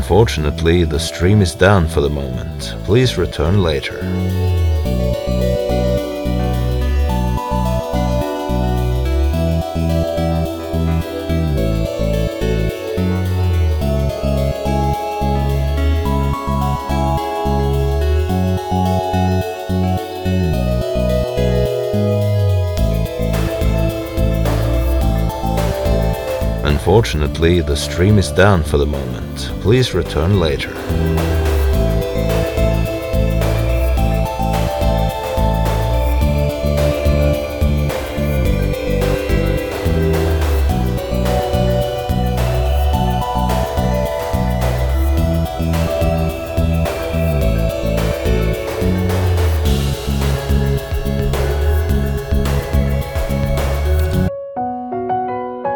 Unfortunately, the stream is down for the moment. Please return later. Unfortunately, the stream is down for the moment. Please return later.